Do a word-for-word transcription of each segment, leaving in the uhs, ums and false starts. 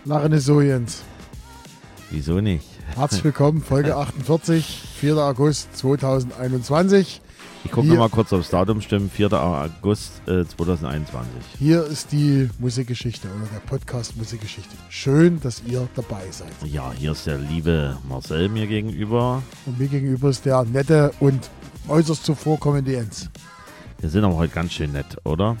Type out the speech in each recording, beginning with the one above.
Lache nicht so, Jens. Wieso nicht? Herzlich willkommen, Folge achtundvierzig, vierter August zweitausendeinundzwanzig. Ich gucke noch mal kurz aufs Datum, stimmt, vierter August zweitausendeinundzwanzig. Hier ist die Musikgeschichte oder der Podcast Musikgeschichte. Schön, dass ihr dabei seid. Ja, hier ist der liebe Marcel mir gegenüber. Und mir gegenüber ist der nette und äußerst zuvorkommende Jens. Wir sind aber heute ganz schön nett, oder?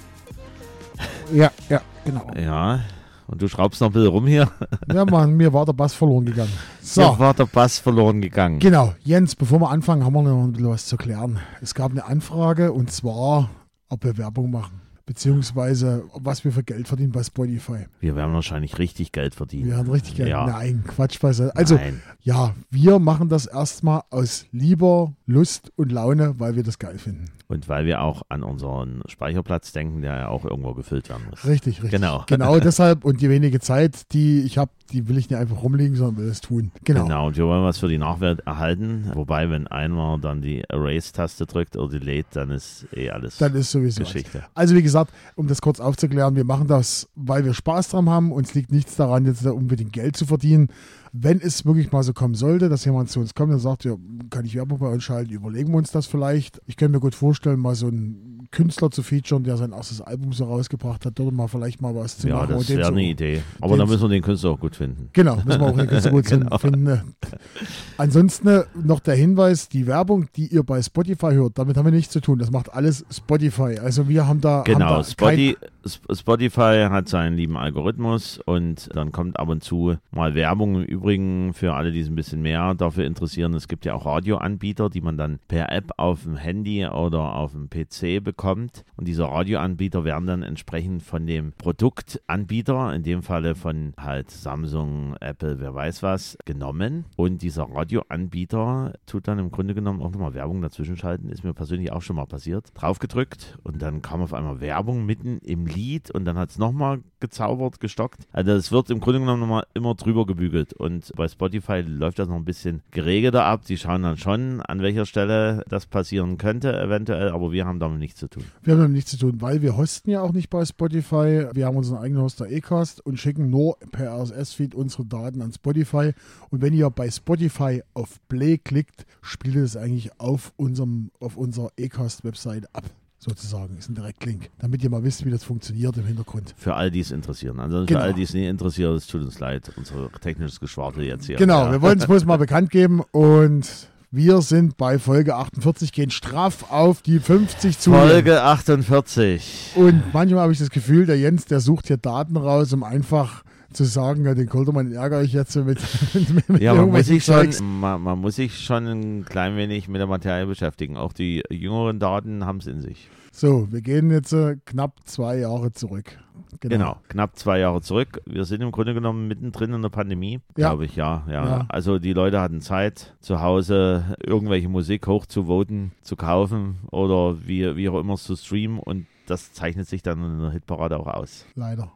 Ja, ja, genau. Ja, und du schraubst noch ein bisschen rum hier. Ja, Mann, mir war der Bass verloren gegangen. So. Mir war der Bass verloren gegangen. Genau, Jens, bevor wir anfangen, haben wir noch ein bisschen was zu klären. Es gab eine Anfrage und zwar, ob wir Werbung machen. Beziehungsweise, was wir für Geld verdienen bei Spotify. Wir werden wahrscheinlich richtig Geld verdienen. Wir haben richtig Geld. Ja. Nein, Quatsch. Also, Nein. ja, wir machen das erstmal aus lieber Lust und Laune, weil wir das geil finden. Und weil wir auch an unseren Speicherplatz denken, der ja auch irgendwo gefüllt werden muss. Richtig, richtig. Genau. Genau deshalb und die wenige Zeit, die ich habe, die will ich nicht einfach rumliegen, sondern will es tun. Genau. Genau, und wir wollen was für die Nachwelt erhalten. Wobei, wenn einer dann die Erase-Taste drückt oder Delete, dann ist eh alles Dann ist sowieso Geschichte. alles. Also wie gesagt, um das kurz aufzuklären, wir machen das, weil wir Spaß dran haben. Uns liegt nichts daran, jetzt da unbedingt Geld zu verdienen. Wenn es wirklich mal so kommen sollte, dass jemand zu uns kommt und sagt, ja, kann ich Werbung bei uns schalten, überlegen wir uns das vielleicht. Ich könnte mir gut vorstellen, mal so einen Künstler zu featuren, der sein erstes Album so rausgebracht hat, dort mal vielleicht mal was zu Ja, machen. das wäre wäre so, eine Idee. Aber dann müssen wir den Künstler auch gut finden. Genau, müssen wir auch den Künstler gut Genau. finden. Ansonsten noch der Hinweis, die Werbung, die ihr bei Spotify hört, damit haben wir nichts zu tun. Das macht alles Spotify. Also wir haben da... Genau, haben da Spotify, Spotify hat seinen lieben Algorithmus und dann kommt ab und zu mal Werbung. Im Übrigen für alle, die es ein bisschen mehr dafür interessieren, es gibt ja auch Radioanbieter, die man dann per App auf dem Handy oder auf dem P C bekommt. Und diese Radioanbieter werden dann entsprechend von dem Produktanbieter, in dem Falle von halt Samsung, Apple, wer weiß was, genommen. Und dieser Radioanbieter tut dann im Grunde genommen auch nochmal Werbung dazwischen schalten. Ist mir persönlich auch schon mal passiert. Draufgedrückt und dann kam auf einmal Werbung mitten im Lied und dann hat es nochmal gezaubert, gestockt. Also es wird im Grunde genommen nochmal immer drüber gebügelt. Und bei Spotify läuft das noch ein bisschen geregelter ab. Die schauen dann schon, an welcher Stelle das passieren könnte eventuell, aber wir haben damit nichts zu tun. Wir haben damit nichts zu tun, weil wir hosten ja auch nicht bei Spotify. Wir haben unseren eigenen Hoster Acast und schicken nur per R S S-Feed unsere Daten an Spotify. Und wenn ihr bei Spotify auf Play klickt, spielt es eigentlich auf, unserem, auf unserer Acast-Website ab. Sozusagen, ist ein Direktlink, damit ihr mal wisst, wie das funktioniert im Hintergrund. Für all die es interessieren. Ansonsten Genau. für all die es nicht interessiert, es tut uns leid, unser technisches Geschwafel jetzt hier. Genau, Ja. wir wollen es bloß mal bekannt geben und wir sind bei Folge achtundvierzig, gehen straff auf die fünfzig zu. Folge achtundvierzig. Und manchmal habe ich das Gefühl, der Jens, der sucht hier Daten raus, um einfach zu sagen, ja, den Koldermann ärgere ich jetzt mit, mit, mit Ja, man muss, sich schon, Zeugs. man, man muss sich schon ein klein wenig mit der Materie beschäftigen. Auch die jüngeren Daten haben es in sich. So, wir gehen jetzt äh, knapp zwei Jahre zurück. Genau. Genau, knapp zwei Jahre zurück. Wir sind im Grunde genommen mittendrin in der Pandemie, Ja. glaube ich, ja, ja. Ja. Also die Leute hatten Zeit, zu Hause irgendwelche Musik hochzuvoten, zu kaufen oder wie, wie auch immer zu streamen und das zeichnet sich dann in der Hitparade auch aus. Leider.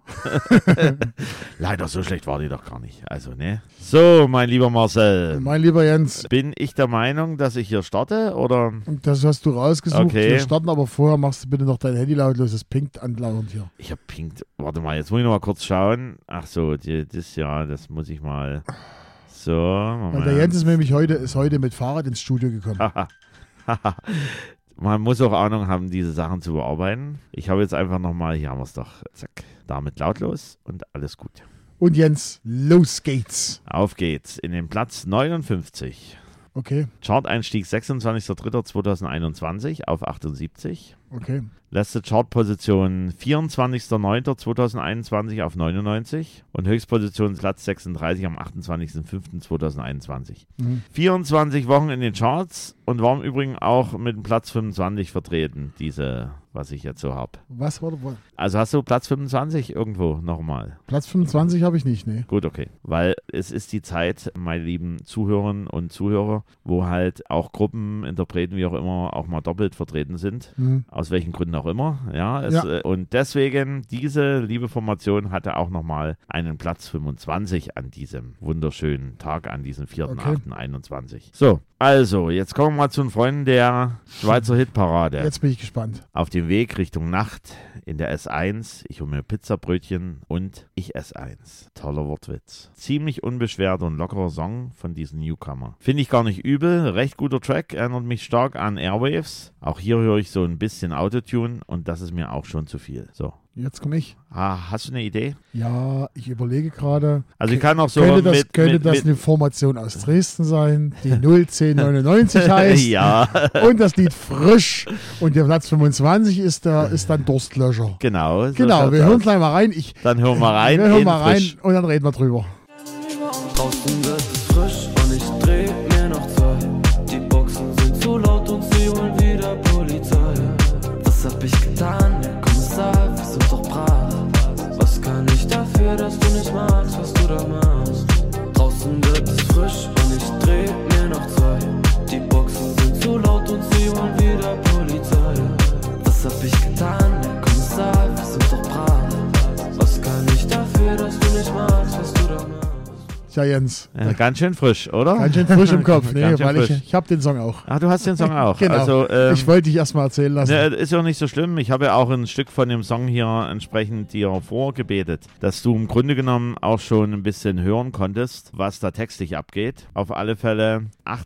Leider, so schlecht war die doch gar nicht. Also, ne? So, mein lieber Marcel. Mein lieber Jens, Bin ich der Meinung, dass ich hier starte oder? das hast du rausgesucht. Okay. Wir starten aber vorher, machst du bitte noch dein Handy lautlos, es pinkt andauernd hier. Ich hab pinkt. Warte mal, jetzt muss ich noch mal kurz schauen. Ach so, die, das ja, das muss ich mal. So, Moment. Weil der Jens ist nämlich heute, ist heute mit Fahrrad ins Studio gekommen. Man muss auch Ahnung haben, diese Sachen zu bearbeiten. Ich habe jetzt einfach nochmal, hier haben wir es doch, zack, damit lautlos und alles gut. Und Jens, los geht's. Auf geht's in den Platz neunundfünfzig. Okay, Chart-Einstieg sechsundzwanzigster dritter zweitausendeinundzwanzig auf achtundsiebzig. okay. Letzte Chartposition vierundzwanzigster neunter zweitausendeinundzwanzig auf neunundneunzig und Höchstposition Platz sechsunddreißig am achtundzwanzigster fünfter zweitausendeinundzwanzig. Mhm. vierundzwanzig Wochen in den Charts und war im Übrigen auch mit dem Platz fünfundzwanzig vertreten, diese, was ich jetzt so habe. Was war da? Also hast du Platz fünfundzwanzig irgendwo nochmal? Platz fünfundzwanzig habe ich nicht, nee. Gut, okay. Weil es ist die Zeit, meine lieben Zuhörerinnen und Zuhörer, wo halt auch Gruppen, Interpreten, wie auch immer, auch mal doppelt vertreten sind. Mhm. aus welchen Gründen auch immer. Ja, es, Ja. äh, und deswegen, diese liebe Formation hatte auch nochmal einen Platz fünfundzwanzig an diesem wunderschönen Tag, an diesem vierten achten einundzwanzig. So, also, jetzt kommen wir mal zu den Freunden der Schweizer Hitparade. Jetzt bin ich gespannt. Auf dem Weg Richtung Nacht in der S eins. Ich hole mir Pizzabrötchen und ich esse eins. Toller Wortwitz. Ziemlich unbeschwert und lockerer Song von diesem Newcomer. Finde ich gar nicht übel. Recht guter Track. Erinnert mich stark an Airwaves. Auch hier höre ich so ein bisschen Autotune und das ist mir auch schon zu viel. So. Jetzt komme ich. Ah, hast du eine Idee? Ja, ich überlege gerade. Also ich kann auch so Könnte das, mit, könnte mit, das mit eine Formation aus Dresden sein, die null zehn neunundneunzig heißt. ja, Und das Lied Frisch. Und der Platz fünfundzwanzig ist, der, ist dann Durstlöscher. genau. So Genau, schaut's wir hören aus. gleich mal rein. Ich, Dann hören wir rein. wir hören in mal rein Frisch. und dann reden wir drüber. Draußen wird es frisch und ich dreh mir noch zwei. Die Boxen sind zu laut und sie holen wieder Polizei. Was hab ich getan, Herr Kommissar, wir sind doch brav. Was kann ich dafür, dass du nicht magst, was du da machst? Draußen wird es frisch und ich dreh mir noch zwei. Die Boxen sind zu laut und sie holen wieder Polizei. Was hab ich getan, Herr Kommissar, wir sind doch brav. Was kann ich dafür, dass du nicht magst, was du da machst? Tja, Jens. Ja, ganz schön frisch, oder? Ganz schön frisch im Kopf. Nee, Ganz schön weil ich, frisch. ich habe den Song auch. Ah, du hast den Song auch. Genau. Also, ähm, ich wollte dich erstmal erzählen lassen. Ne, ist ja auch nicht so schlimm. Ich habe ja auch ein Stück von dem Song hier entsprechend dir vorgebetet, dass du im Grunde genommen auch schon ein bisschen hören konntest, was da textlich abgeht. Auf alle Fälle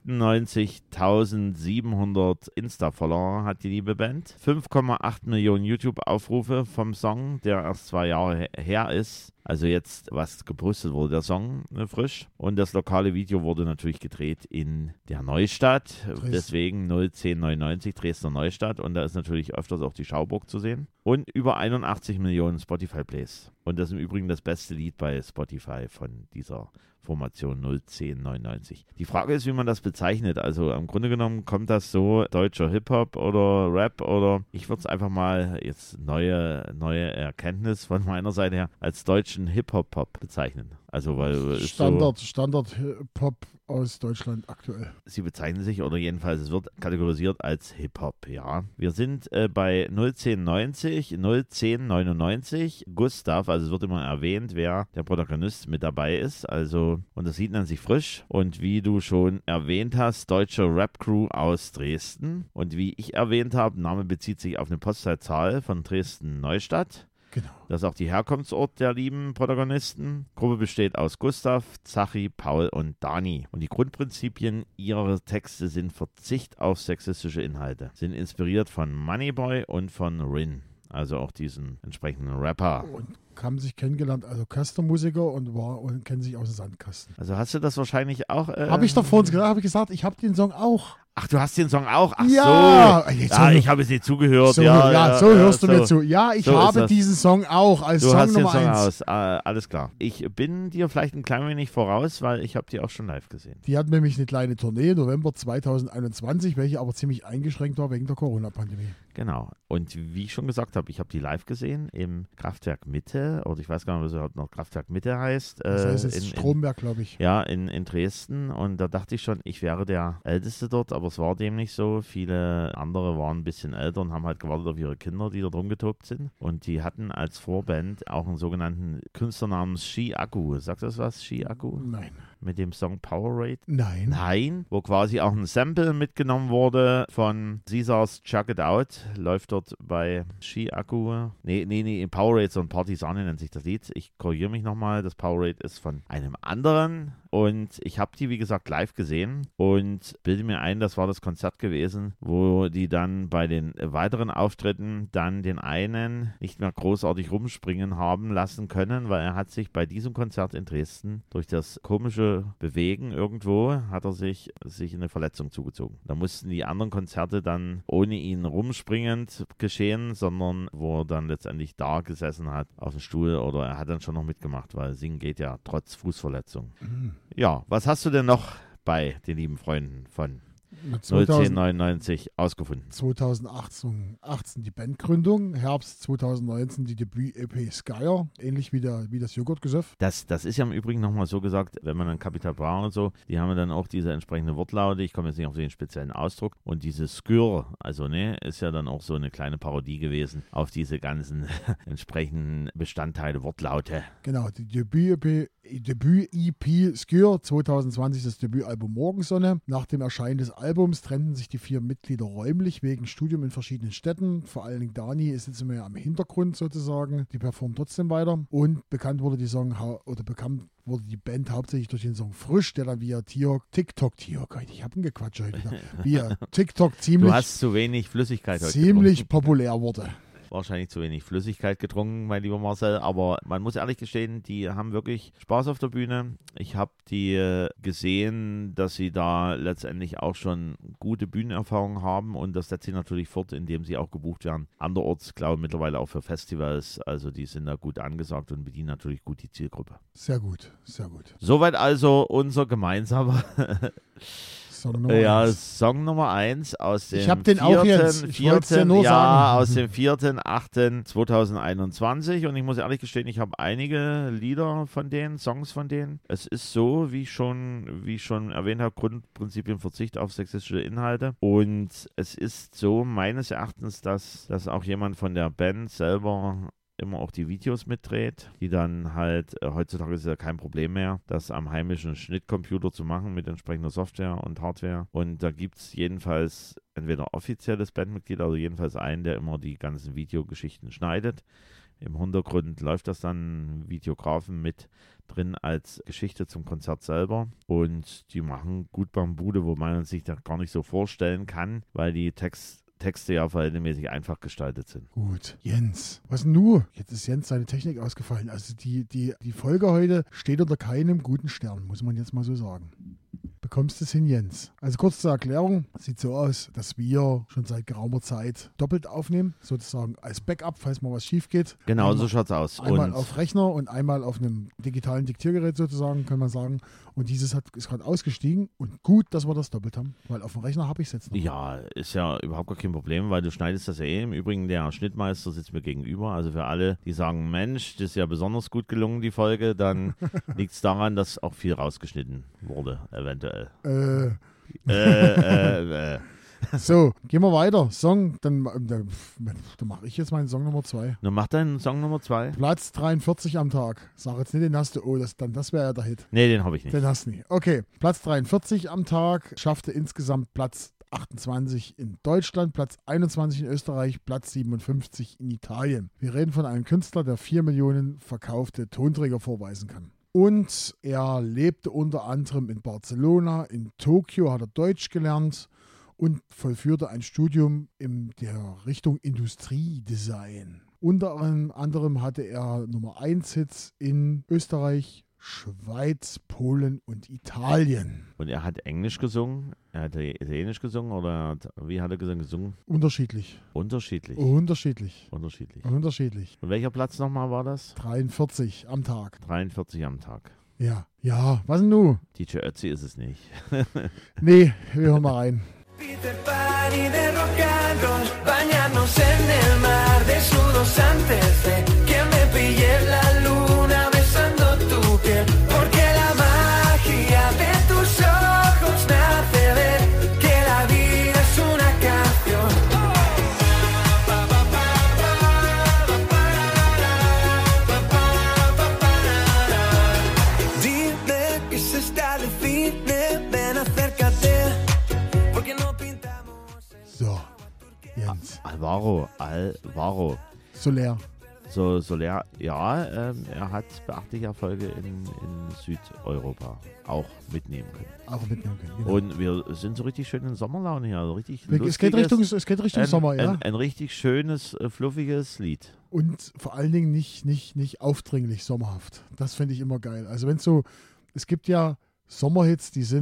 achtundneunzigtausendsiebenhundert Insta-Follower hat die liebe Band. fünf Komma acht Millionen YouTube-Aufrufe vom Song, der erst zwei Jahre he- her ist. Also jetzt, was gepostet wurde, der Song ne, frisch. Und das lokale Video wurde natürlich gedreht in der Neustadt. Dresden. Deswegen null zehn neunundneunzig Dresdner Neustadt. Und da ist natürlich öfters auch die Schauburg zu sehen. Und über einundachtzig Millionen Spotify-Plays. Und das ist im Übrigen das beste Lied bei Spotify von dieser Formation null zehn neunundneunzig. Die Frage ist, wie man das bezeichnet. Also im Grunde genommen kommt das so deutscher Hip-Hop oder Rap oder ich würde es einfach mal jetzt neue, neue Erkenntnis von meiner Seite her als deutschen Hip-Hop-Pop bezeichnen. Also weil es Standard, Standard Pop aus Deutschland aktuell. So, sie bezeichnen sich oder jedenfalls es wird kategorisiert als Hip-Hop, ja. Wir sind äh, bei null zehn neunzig, null zehn neunundneunzig, Gustav, also es wird immer erwähnt, wer der Protagonist mit dabei ist, also und das Lied nennt sich Frisch und wie du schon erwähnt hast, deutsche Rap-Crew aus Dresden und wie ich erwähnt habe, Name bezieht sich auf eine Postleitzahl von Dresden-Neustadt. Genau. Das ist auch die Herkunftsort der lieben Protagonisten. Gruppe besteht aus Gustav, Zachi, Paul und Dani. Und die Grundprinzipien ihrer Texte sind Verzicht auf sexistische Inhalte. Sind inspiriert von Moneyboy und von Rin. Also auch diesen entsprechenden Rapper. Und haben sich kennengelernt, also Kastenmusiker und, war, und kennen sich aus dem Sandkasten. Also hast du das wahrscheinlich auch... Äh, Habe ich doch vorhin gesagt, habe ich gesagt, ich habe den Song auch. Ach, du hast den Song auch? Ach Ja, so. jetzt Ja, so- ich habe es nicht zugehört. So, ja, ja, ja, so ja, hörst du so. mir zu. Ja, ich So ist habe das. diesen Song auch als Du Song hast den Nummer Song eins. aus. Äh, alles klar. Ich bin dir vielleicht ein klein wenig voraus, weil ich habe die auch schon live gesehen. Die hatten nämlich eine kleine Tournee, November zweitausendeinundzwanzig, welche aber ziemlich eingeschränkt war wegen der Corona-Pandemie. Genau. Und wie ich schon gesagt habe, ich habe die live gesehen im Kraftwerk Mitte, oder ich weiß gar nicht, was es noch Kraftwerk Mitte heißt. Das äh, heißt jetzt in, in, Stromberg, glaube ich. ja, in, in Dresden. Und da dachte ich schon, ich wäre der Älteste dort, aber es war dem nicht so. Viele andere waren ein bisschen älter und haben halt gewartet auf ihre Kinder, die dort rumgetobt sind. Und die hatten als Vorband auch einen sogenannten Künstler namens Ski Akku. Sagt das was, Ski Akku? Nein. Mit dem Song Powerade? Nein. Nein, wo quasi auch ein Sample mitgenommen wurde von Caesars Chuck It Out. Läuft dort bei Ski Akku. Nee, nee, nee, in Powerade, so ein Partisane nennt sich das Lied. Ich korrigiere mich nochmal. Das Powerade ist von einem anderen. Und ich habe die, wie gesagt, live gesehen und bilde mir ein, das war das Konzert gewesen, wo die dann bei den weiteren Auftritten dann den einen nicht mehr großartig rumspringen haben lassen können, weil er hat sich bei diesem Konzert in Dresden durch das komische Bewegen irgendwo, hat er sich, sich eine Verletzung zugezogen. Da mussten die anderen Konzerte dann ohne ihn rumspringend geschehen, sondern wo er dann letztendlich da gesessen hat auf dem Stuhl oder er hat dann schon noch mitgemacht, weil Singen geht ja trotz Fußverletzung. Mhm. Ja, was hast du denn noch bei den lieben Freunden von null zehn neunundneunzig ausgefunden. zweitausendachtzehn achtzehn die Bandgründung, Herbst zweitausendneunzehn die Debüt-E P Skyer, ähnlich wie, der, wie das Joghurtgesöff. Das, das ist ja im Übrigen nochmal so gesagt, wenn man dann Capital Bra und so, die haben dann auch diese entsprechende Wortlaute, ich komme jetzt nicht auf den speziellen Ausdruck, und diese Skür, also ne, ist ja dann auch so eine kleine Parodie gewesen auf diese ganzen entsprechenden Bestandteile, Wortlaute. Genau, die Debüt-E P Debüt-E P Skür, zweitausendzwanzig das Debütalbum Morgensonne. Nach dem Erscheinen des Albums trennten sich die vier Mitglieder räumlich wegen Studium in verschiedenen Städten. Vor allen Dingen Dani ist jetzt immer am Hintergrund sozusagen. Die performt trotzdem weiter. Und bekannt wurde die Song oder bekannt wurde die Band hauptsächlich durch den Song Frisch, der dann via TikTok, TikTok, ich habe ihn gequatscht heute wieder, via TikTok ziemlich, du hast zu wenig Flüssigkeit heute ziemlich getrunken. populär wurde. Wahrscheinlich zu wenig Flüssigkeit getrunken, mein lieber Marcel, aber man muss ehrlich gestehen, die haben wirklich Spaß auf der Bühne. Ich habe die äh, gesehen, dass sie da letztendlich auch schon gute Bühnenerfahrungen haben und das setzt sie natürlich fort, indem sie auch gebucht werden. Anderorts, glaube ich, mittlerweile auch für Festivals, also die sind da gut angesagt und bedienen natürlich gut die Zielgruppe. Sehr gut, sehr gut. Soweit also unser gemeinsamer Song Nummer ja, eins. Song Nummer eins aus dem ich hab den vierten, auch jetzt. Ich vierten, ja nur ja, sagen. aus dem vierten achten zweitausendeinundzwanzig und ich muss ehrlich gestehen, ich habe einige Lieder von denen, Songs von denen. Es ist so, wie ich schon, wie ich schon erwähnt habe, Grundprinzipien Verzicht auf sexistische Inhalte und es ist so meines Erachtens, dass, dass auch jemand von der Band selber immer auch die Videos mitdreht, die dann halt, äh, heutzutage ist es ja kein Problem mehr, das am heimischen Schnittcomputer zu machen mit entsprechender Software und Hardware. Und da gibt es jedenfalls entweder offizielles Bandmitglied, also jedenfalls einen, der immer die ganzen Videogeschichten schneidet. Im Hintergrund läuft das dann Videografen mit drin als Geschichte zum Konzert selber und die machen gut Bambude, wo man sich das gar nicht so vorstellen kann, weil die Text Texte ja verhältnismäßig einfach gestaltet sind. Gut. Jens, was denn nu? Jetzt ist Jens seine Technik ausgefallen. Also die, die, die Folge heute steht unter keinem guten Stern, muss man jetzt mal so sagen. Bekommst du es hin, Jens? Also kurz zur Erklärung, sieht so aus, dass wir schon seit geraumer Zeit doppelt aufnehmen, sozusagen als Backup, falls mal was schief geht. Genau, einmal, so schaut's aus. Einmal und auf Rechner und einmal auf einem digitalen Diktiergerät sozusagen, kann man sagen. Und dieses hat, ist gerade ausgestiegen und gut, dass wir das doppelt haben, weil auf dem Rechner habe ich es jetzt noch. Ja, ist ja überhaupt gar kein Problem, weil du schneidest das ja eh. Im Übrigen, der Schnittmeister sitzt mir gegenüber. Also für alle, die sagen, Mensch, das ist ja besonders gut gelungen, die Folge, dann liegt es daran, dass auch viel rausgeschnitten wurde, eventuell. Äh, äh, äh, äh. So, gehen wir weiter. Song, dann, dann, dann mache ich jetzt meinen Song Nummer zwei. Nun mach deinen Song Nummer zwei. Platz dreiundvierzig am Tag. Sag jetzt nicht, den hast du. Oh, das, dann, das wäre ja der Hit. Nee, den habe ich nicht. Den hast du nicht. Okay, Platz dreiundvierzig am Tag. Schaffte insgesamt Platz achtundzwanzig in Deutschland, Platz einundzwanzig in Österreich, Platz siebenundfünfzig in Italien. Wir reden von einem Künstler, der vier Millionen verkaufte Tonträger vorweisen kann. Und er lebte unter anderem in Barcelona, in Tokio hat er Deutsch gelernt und vollführte ein Studium in der Richtung Industriedesign. Unter anderem hatte er Nummer eins Hits in Österreich, Schweiz, Polen und Italien. Und er hat Englisch gesungen, er hat Italienisch gesungen oder wie hat er gesungen? Unterschiedlich. Unterschiedlich. Unterschiedlich. Unterschiedlich. Unterschiedlich. Und welcher Platz nochmal war das? dreiundvierzig am Tag. dreiundvierzig am Tag. Ja. Ja, was denn du? D J Ötzi ist es nicht. Nee, wir hören mal rein. Peter Pan y de rock and roll, bañarnos en el mar, desnudos antes de que me pille la luna besando tu piel, porque la magia de tus ojos me hace ver que la vida es una canción. Dime que se está define, ven acércate. So, Jens. Alvaro, Alvaro. Soler. So, Soler, ja, ähm, er hat beachtliche Erfolge in, in Südeuropa auch mitnehmen können. Auch mitnehmen können, genau. Und wir sind so richtig schön in Sommerlaune hier. Also richtig es, geht Richtung, es geht Richtung ein, Sommer, ja. Ein, ein richtig schönes, äh, fluffiges Lied. Und vor allen Dingen nicht, nicht, nicht aufdringlich sommerhaft. Das finde ich immer geil. Also wenn es so, es gibt ja Sommerhits, die sind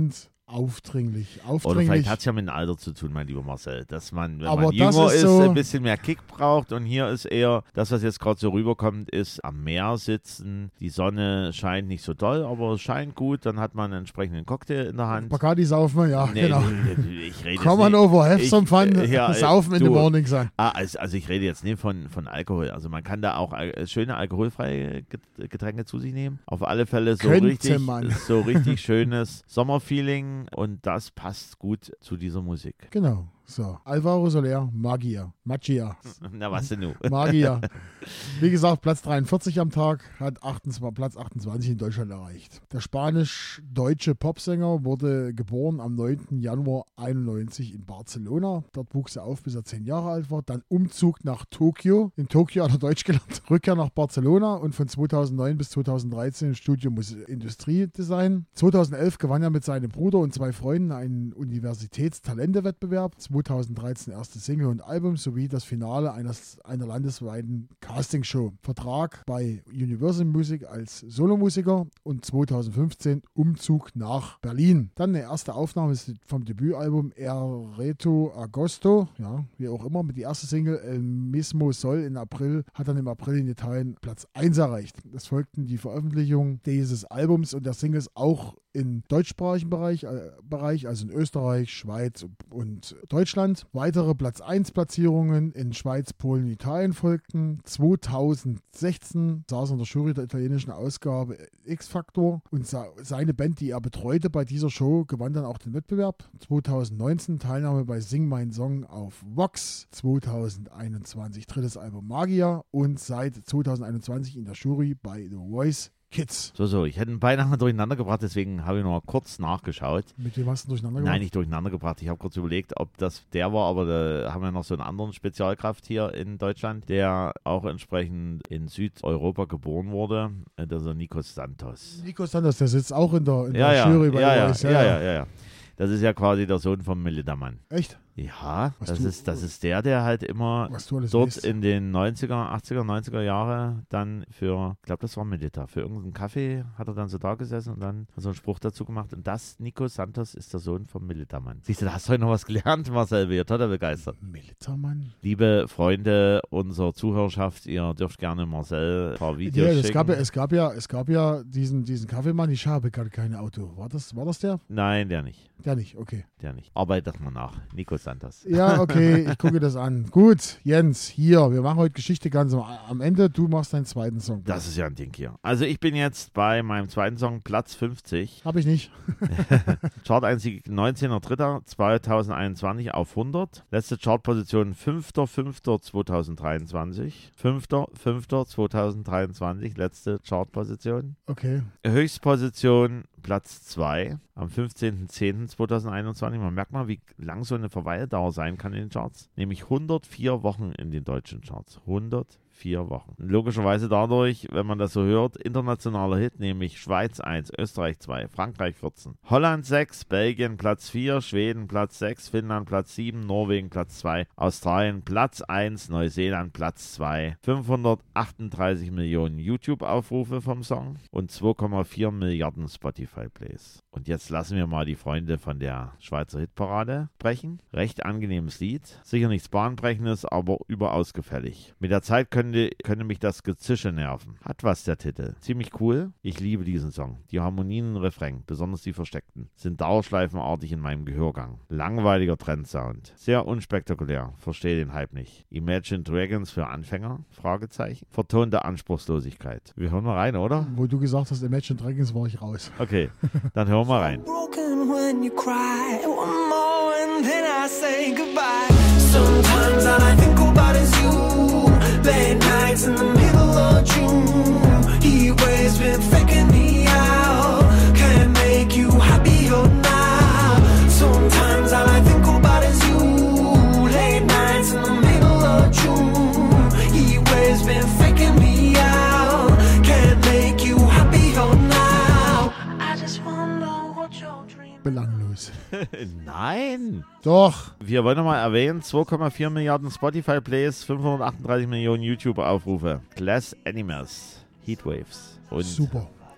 Aufdringlich, Oder aufdringlich. vielleicht hat es ja mit dem Alter zu tun, mein lieber Marcel, dass man, wenn Aber man das jünger ist ist, so- ein bisschen mehr Kick braucht und hier ist eher, das, was jetzt gerade so rüberkommt, ist am Meer sitzen, die Sonne scheint nicht so doll, aber es scheint gut, dann hat man einen entsprechenden Cocktail in der Hand. Bacardi saufen, ja, Nee, genau. nee, ich rede Come jetzt on nicht, over, have ich- some fun, äh, ja, äh, saufen in du- the morning sun. Ah, also, also ich rede jetzt nicht von, von Alkohol. Also man kann da auch äh, schöne alkoholfreie Get- Getränke zu sich nehmen. Auf alle Fälle so Könnte richtig, man. so richtig schönes Sommerfeeling und das passt gut zu dieser Musik. Genau, so. Alvaro Soler, Magier, Magia, Na was denn nun? Magier. Wie gesagt, Platz dreiundvierzig am Tag, hat achtundzwanzig, Platz achtundzwanzig in Deutschland erreicht. Der spanisch-deutsche Popsänger wurde geboren am neunten Januar einundneunzig in Barcelona. Dort wuchs er auf, bis er zehn Jahre alt war. Dann Umzug nach Tokio. In Tokio hat er Deutsch gelernt. Rückkehr nach Barcelona und von zweitausendneun bis zweitausenddreizehn im Studium Industriedesign. zweitausendelf gewann er mit seinem Bruder und zwei Freunden einen Universitätstalentewettbewerb. zweitausenddreizehn erste Single und Album sowie das Finale eines, einer landesweiten Castingshow. Vertrag bei Universal Music als Solomusiker und zweitausendfünfzehn Umzug nach Berlin. Dann eine erste Aufnahme ist vom Debütalbum El Reto Agosto, ja, wie auch immer, mit die erste Single El Mismo Sol in April, hat dann im April in Italien Platz eins erreicht. Es folgten die Veröffentlichung dieses Albums und der Singles auch im deutschsprachigen Bereich, äh, Bereich, also in Österreich, Schweiz und Deutschland. Weitere Platz eins Platzierungen in Schweiz, Polen und Italien folgten. zweitausendsechzehn saß er in der Jury der italienischen Ausgabe X-Factor und sa- seine Band, die er betreute bei dieser Show, gewann dann auch den Wettbewerb. zweitausendneunzehn Teilnahme bei Sing Mein Song auf Vox. zweitausendeinundzwanzig drittes Album Magia und seit zweitausendeinundzwanzig in der Jury bei The Voice Kids. So, so, ich hätte ihn beinahe durcheinander gebracht, deswegen habe ich noch mal kurz nachgeschaut. Mit wem hast du durcheinander gebracht? Nein, nicht durcheinander gebracht. Ich habe kurz überlegt, ob das der war, aber da haben wir noch so einen anderen Spezialkraft hier in Deutschland, der auch entsprechend in Südeuropa geboren wurde. Das ist der Nikos Santos. Nico Sanders, der sitzt auch in der, in Ja, der ja, Jury bei ja, The ja, Voice. ja, ja, ja, ja. Das ist ja quasi der Sohn von Militamann. Echt? Ja, Was das du- ist, das ist der, der halt immer Was du alles dort weißt. in den neunziger, achtziger, neunziger Jahre dann für, ich glaube, das war Milita, für irgendeinen Kaffee hat er dann so da gesessen und dann hat so einen Spruch dazu gemacht. Und das, Nico Santos, ist der Sohn vom Militamann. Siehst du, da hast du heute noch was gelernt, Marcel. Wir total begeistert. Militermann? Liebe Freunde unserer Zuhörerschaft, ihr dürft gerne Marcel ein paar Videos Ja, es schicken. gab ja, es gab ja, es gab ja diesen, diesen Kaffeemann, ich habe gar kein Auto. War das, war das der? Nein, der nicht. Der nicht, okay. Der nicht. Arbeitet mal nach. Nico Santos. Ja, okay, ich gucke das an. Gut, Jens, hier, wir machen heute Geschichte ganz am, am Ende. Du machst deinen zweiten Song. Das ist ja ein Ding hier. Also ich bin jetzt bei meinem zweiten Song Platz fünfzig. Habe ich nicht. Chart-Einzig neunzehnter dritter zweitausendeinundzwanzig auf hundert. Letzte Chartposition fünfter fünfter zweitausenddreiundzwanzig. fünfter fünfter zweitausenddreiundzwanzig. Letzte Chartposition. Okay. Höchstposition Platz zwei am fünfzehnter zehnter zweitausendeinundzwanzig. Man merkt mal, wie lang so eine Verweildauer sein kann in den Charts. Nämlich hundertvier Wochen in den deutschen Charts. hundertvier Wochen. Logischerweise dadurch, wenn man das so hört, internationaler Hit, nämlich Schweiz eins, Österreich zwei, Frankreich vierzehn, Holland sechs, Belgien Platz vier, Schweden Platz sechs, Finnland Platz sieben, Norwegen Platz zwei, Australien Platz eins, Neuseeland Platz zwei, fünfhundertachtunddreißig Millionen YouTube-Aufrufe vom Song und zwei Komma vier Milliarden Spotify-Plays. Und jetzt lassen wir mal die Freunde von der Schweizer Hitparade sprechen. Recht angenehmes Lied. Sicher nichts Bahnbrechendes, aber überaus gefällig. Mit der Zeit könnte, könnte mich das Gezische nerven. Hat was der Titel. Ziemlich cool. Ich liebe diesen Song. Die Harmonien und Refrain, besonders die versteckten, sind dauerschleifenartig in meinem Gehörgang. Langweiliger Trendsound. Sehr unspektakulär. Verstehe den Hype nicht. Imagine Dragons für Anfänger? Fragezeichen. Vertonte Anspruchslosigkeit. Wir hören mal rein, oder? Wo du gesagt hast, Imagine Dragons, war ich raus. Okay, dann hören wir mal rein. Broken when you cry. One more and then I say goodbye. Sometimes all I think about is you. Late nights in the middle of June. Heat waves been faking me out. Can't make you happier now. Sometimes all I think about is you. Late nights in the middle of June. Heat waves been faking me out. Can't make you happier now. I just wonder what your dream. Belanglos. Nein! Doch. Wir wollen nochmal erwähnen, zwei Komma vier Milliarden Spotify-Plays, fünfhundertachtunddreißig Millionen YouTube-Aufrufe. Glass Animals, Heatwaves. Und Super.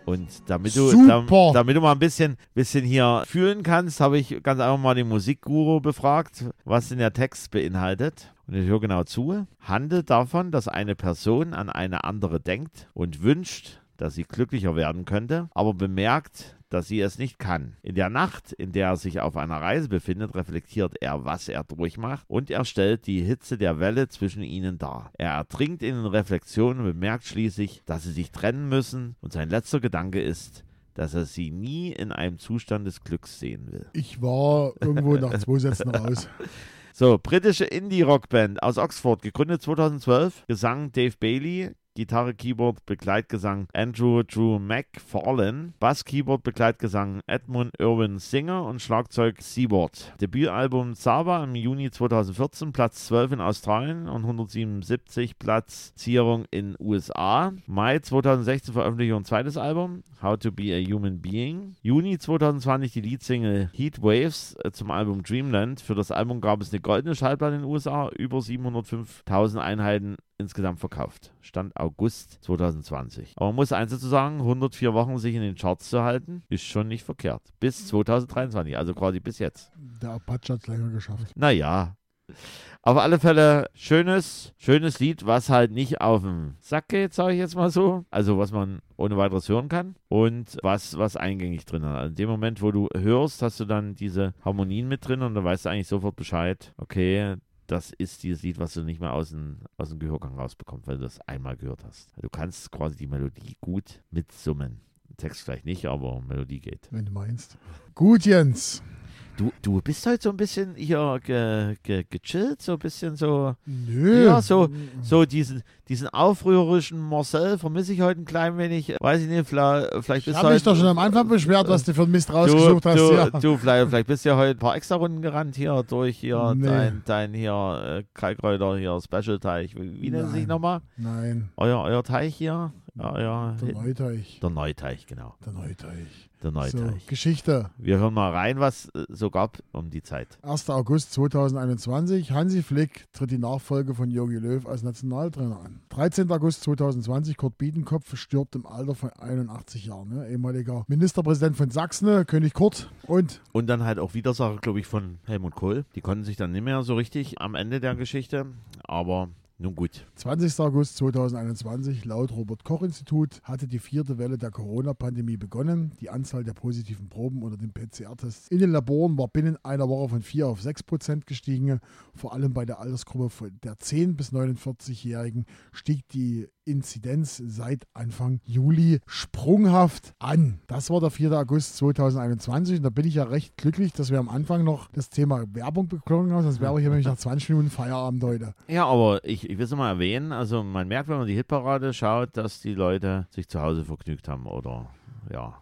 Und damit du, Super. dam, damit du mal ein bisschen, bisschen hier fühlen kannst, habe ich ganz einfach mal den Musikguru befragt, was denn der Text beinhaltet. Und ich höre genau zu. Handelt davon, dass eine Person an eine andere denkt und wünscht, dass sie glücklicher werden könnte, aber bemerkt, dass sie es nicht kann. In der Nacht, in der er sich auf einer Reise befindet, reflektiert er, was er durchmacht, und er stellt die Hitze der Welle zwischen ihnen dar. Er ertrinkt in den Reflexionen und bemerkt schließlich, dass sie sich trennen müssen, und sein letzter Gedanke ist, dass er sie nie in einem Zustand des Glücks sehen will. Ich war irgendwo nach zwei Sätzen raus. So, britische Indie-Rockband aus Oxford, gegründet zweitausendzwölf, Gesang Dave Bailey, Gitarre, Keyboard, Begleitgesang Andrew Drew McFarlane, Bass, Keyboard, Begleitgesang Edmund Irwin Singer und Schlagzeug Seaboard. Debütalbum Saba im Juni zweitausendvierzehn, Platz zwölf in Australien und hundertsiebenundsiebzig Platzierung in U S A. Mai zweitausendsechzehn Veröffentlichung ein zweites Album, How to Be a Human Being. Juni zweitausendzwanzig die Leadsingle Heat Waves äh, zum Album Dreamland. Für das Album gab es eine goldene Schallplatte in den U S A, über siebenhundertfünftausend Einheiten insgesamt verkauft. Stand August zweitausendzwanzig. Aber man muss eins dazu sagen, hundertvier Wochen sich in den Charts zu halten, ist schon nicht verkehrt. Bis zweitausenddreiundzwanzig, also quasi bis jetzt. Der Apache hat es länger geschafft. Naja, auf alle Fälle schönes, schönes Lied, was halt nicht auf den Sack geht, sage ich jetzt mal so. Also was man ohne weiteres hören kann und was, was eingängig drin hat. Also in dem Moment, wo du hörst, hast du dann diese Harmonien mit drin und dann weißt du eigentlich sofort Bescheid, okay, das ist dieses Lied, was du nicht mehr aus dem, aus dem Gehörgang rausbekommst, weil du das einmal gehört hast. Du kannst quasi die Melodie gut mitsummen. Text vielleicht nicht, aber Melodie geht. Wenn du meinst. Gut, Jens. Du, du bist heute so ein bisschen hier ge, ge, gechillt, so ein bisschen so. Nö. Ja, so, so diesen, diesen aufrührerischen Marcel vermisse ich heute ein klein wenig. Weiß ich nicht, vielleicht, vielleicht Ich bist habe du mich doch heute. schon am Anfang beschwert, was du für ein Mist Du, rausgesucht hast. du, Ja. du vielleicht, vielleicht bist du ja heute ein paar extra Runden gerannt hier durch hier Nee. dein, dein hier äh, Kalkräuter hier Special-Teich. Wie, wie nennt es sich Nein. nochmal? Nein, Euer, euer Teich hier? Ja, ja. der Neuteich. Der Neuteich, genau. Der Neuteich. Der So, Neuteich. Geschichte. Wir hören mal rein, was äh, so gab um die Zeit. erster August zweitausendeinundzwanzig. Hansi Flick tritt die Nachfolge von Jogi Löw als Nationaltrainer an. dreizehnter August zweitausendzwanzig. Kurt Biedenkopf stirbt im Alter von einundachtzig Jahren. Ne? Ehemaliger Ministerpräsident von Sachsen, König Kurt. Und Und dann halt auch Widersacher, glaube ich, von Helmut Kohl. Die konnten sich dann nicht mehr so richtig am Ende der Geschichte. Aber nun gut. zwanzigster August zweitausendeinundzwanzig, laut Robert-Koch-Institut hatte die vierte Welle der Corona-Pandemie begonnen. Die Anzahl der positiven Proben unter den P C R-Tests in den Laboren war binnen einer Woche von vier auf sechs Prozent gestiegen. Vor allem bei der Altersgruppe von der zehn- bis neunundvierzig-Jährigen stieg die Inzidenz seit Anfang Juli sprunghaft an. Das war der vierter August zweitausendeinundzwanzig und da bin ich ja recht glücklich, dass wir am Anfang noch das Thema Werbung bekommen haben, sonst wäre ich nämlich nach zwanzig Minuten Feierabend heute. Ja, aber ich, ich will es mal erwähnen, also man merkt, wenn man die Hitparade schaut, dass die Leute sich zu Hause vergnügt haben oder ja,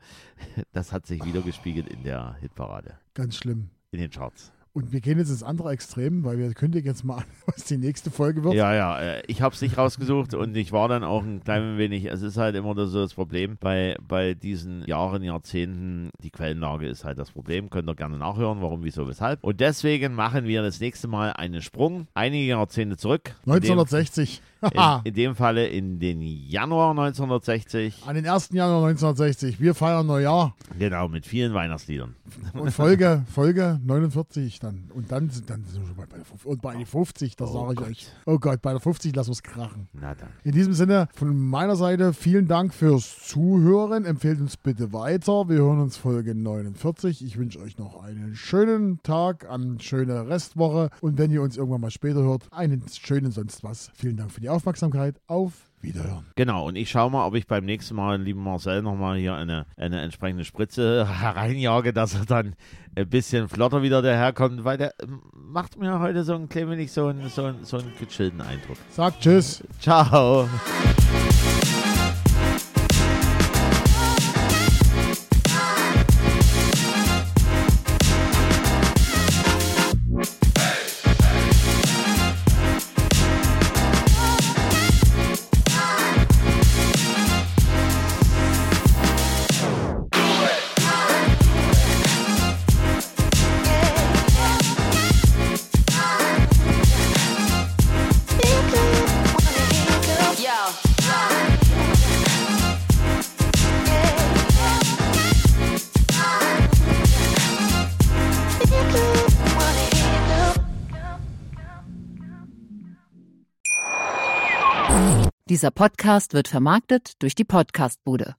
das hat sich wieder gespiegelt in der Hitparade, Ganz schlimm. in den Charts. Und wir gehen jetzt ins andere Extrem, weil wir kündigen jetzt mal an, was die nächste Folge wird. Ja, ja, äh, ich habe es nicht rausgesucht und ich war dann auch ein klein wenig, es ist halt immer so das Problem bei, bei diesen Jahren, Jahrzehnten, die Quellenlage ist halt das Problem, könnt ihr gerne nachhören, warum, wieso, weshalb. Und deswegen machen wir das nächste Mal einen Sprung, einige Jahrzehnte zurück. neunzehnhundertsechzig. In, in dem Falle in den Januar neunzehnhundertsechzig. An den ersten Januar neunzehnhundertsechzig. Wir feiern Neujahr. Genau, mit vielen Weihnachtsliedern. Und Folge, Folge neunundvierzig dann. Und dann, dann sind wir schon bei der fünfzig. Und bei der fünfzig, das Oh sage ich Gott. euch. Oh Gott, bei der fünfzig lassen wir es krachen. Na dann. In diesem Sinne, von meiner Seite vielen Dank fürs Zuhören. Empfehlt uns bitte weiter. Wir hören uns Folge neunundvierzig. Ich wünsche euch noch einen schönen Tag, eine schöne Restwoche. Und wenn ihr uns irgendwann mal später hört, einen schönen sonst was. Vielen Dank für die Aufmerksamkeit. Auf Wiederhören. Genau, und ich schaue mal, ob ich beim nächsten Mal, lieben Marcel, nochmal hier eine, eine entsprechende Spritze hereinjage, dass er dann ein bisschen flotter wieder daherkommt, weil der ähm, macht mir heute so ein klein wenig so einen, so einen, so einen gechillten Eindruck. Sagt Tschüss. Ciao. Yo. Dieser Podcast wird vermarktet durch die Podcastbude.